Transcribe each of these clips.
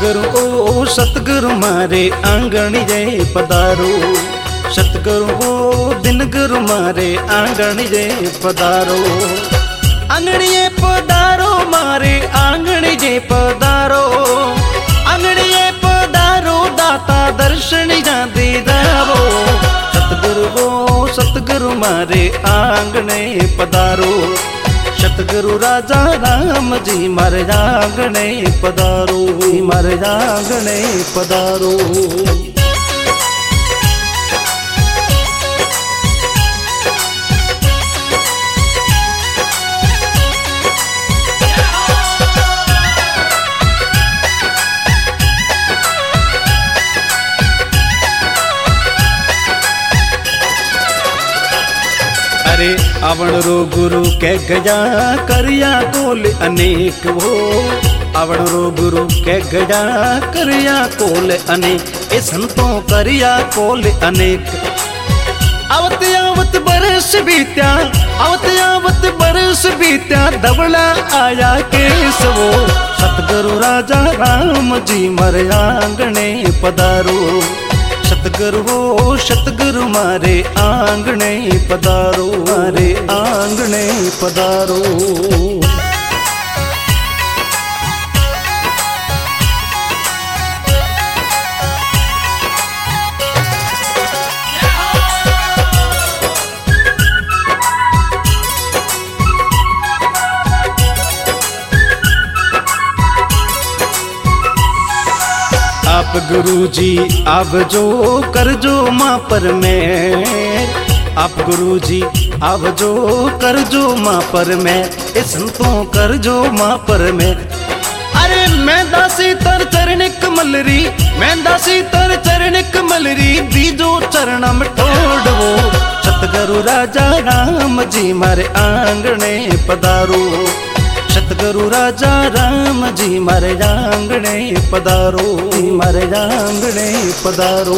सतगुरु ओ सतगुरु मारे आंगण जय पधारो। सतगुरु ओ दिन गुरु मारे आंगण जय पधारो। आंगणिये पधारो मारे आंगण जय पधारो। आंगणिये पधारो दाता दर्शन जा दे जावो। सतगुरु ओ सतगुरु मारे आंगणे पधारो। सतगुरु राजा राम जी मारे आंगणे पधारो। मारे आंगणे पधारो। अरे आवण रो गुरु के गजा करिया कोल अनेक वो। आवण रो गुरु के गजा करिया कोल अनेक। ए संतों करिया कोल अनेक। आवत आवत बरस बीत्या। आवत आवत बरस बीत्या। धवला आया केसवो। सतगुरु राजा राम जी मारे आंगणे पधारो। सतगुरु ओ सतगुरु मारे आंगणे पधारो। मारे आंगणे पधारो। आप गुरु जी आप जो कर जो माँ पर मैं। आप गुरु जी आप जो कर जो माँ पर मैं। ए संतों कर जो माँ पर मैं। अरे मैं दासी तर चरण कमलरी। मैं दासी तर चरण कमलरी। बीजो चरण में ठोड़वो। सतगुरु राजा राम जी मारे आंगणे पधारो। सतगुरु राजा राम जी मारे आंगणे पधारो। मारे आंगणे पधारो।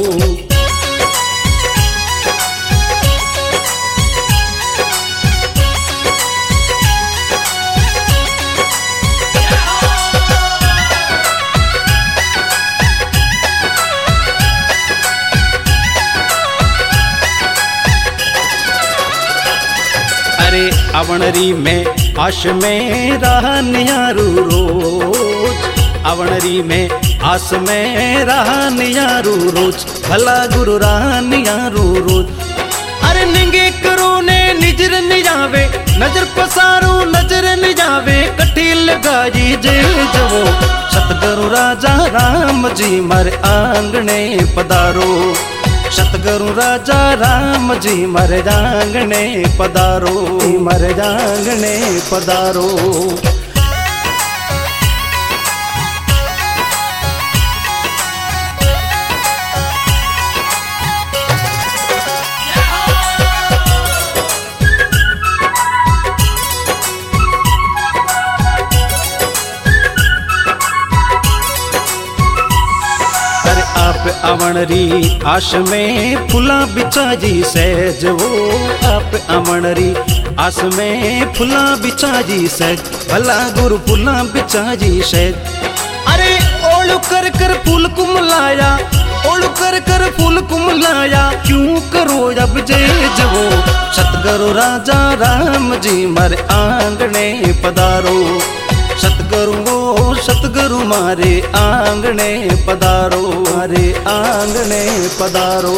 अरे आवणरी में आश में रहा नियारू रोज। आवणरी में आस में रहा नियारू रोज। भला गुरु रहा नियारू रोज। अरे निंगे करो ने निजर निजावे। नजर पसारो नजर निजावे। कठी लगाई जे जवो। सतगुरु राजा राम जी मारे आंगणे पधारो। सतगुरु राजा राम जी मारे आंगणे पधारो। मारे आंगणे पधारो। आवणरी आश में फुला बिछा जी सहज वो। आप आवणरी आस में फुला बिछा जी सहज। भला गुरु फुला बिछा जी सहज। अरे ओलू कर कर फूल कुमलाया। ओलू कर कर फूल कुमलाया। क्यों करो अब जे जवो। सतगुरु राजा राम जी मारे आंगणे पधारो। सतगुरु ओ सतगुरु मारे आंगणे पधारो। मारे आंगणे पधारो।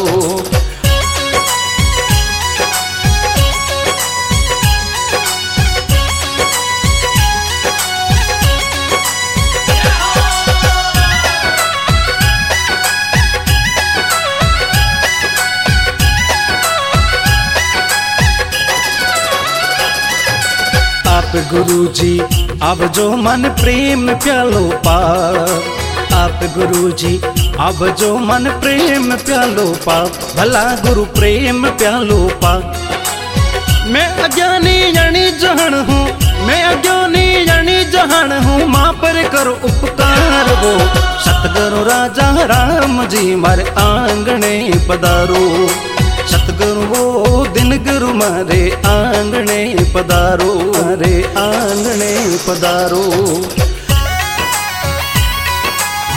आप गुरु जी अब जो मन प्रेम प्यालो पाप। आप गुरु जी अब जो मन प्रेम प्यालो पाप। भला गुरु प्रेम प्यालो पाप। मैं अज्ञानी यानी जहन हूँ। मैं अज्ञानी यानी जहन हूँ। माँ पर करो उपकार वो। सतगुरु राजा राम जी मारे आंगणे पधारो। सतगुरु वो दिन गुरु मारे आंगणे पधारो। मारे आंगणे पधारो।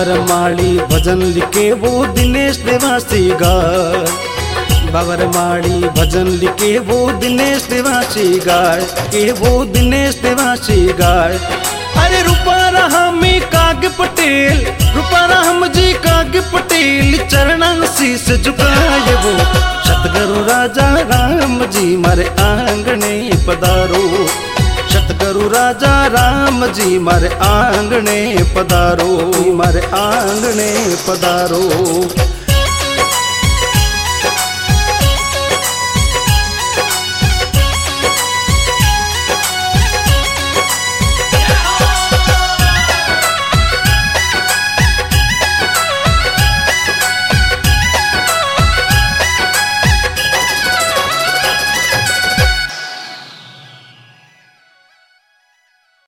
बाबर माड़ी भजन लिखे वो दिनेश देवासी गाय, बाबर माड़ी भजन लिखे वो दिनेश देवासी गाय, के वो दिनेश देवासी गाय। अरे रूपारा हमें काग पटेल, रूपारा हम जी काग पटेल, चरणन शीस झुकाए वो सतगुरु राजा राम जी मारे आंगणे पधारो, सतगुरु राजा राम जी मारे आंगणे पधारो, मारे आंगणे पधारो।